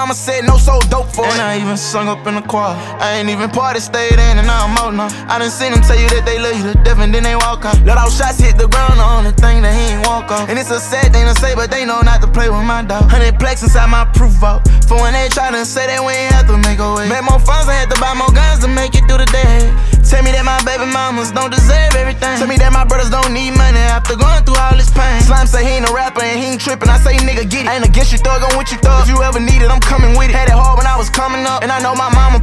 mama said no, so dope for it. And I even sung up in the choir. I ain't even party, stayed in, and now I'm out now. I done seen them tell you that they love you to death and then they walk out. Let all shots hit the ground, the only thing that he ain't walk off. And it's a sad thing to say, but they know not to play with my dog. 100 plex inside my proof vault. For when they try to say that we ain't have to make a way. Make more funds, I had to buy more guns to make it through the day. Tell me that my baby mamas don't deserve everything. Tell me that my brothers don't need money after going through all this pain. Slime say he ain't a rapper and he ain't trippin'. I say nigga get it. I ain't against you thug, I'm with you thug. If you ever need it, I'm coming with it. Had it hard when I was coming up, and I know my mama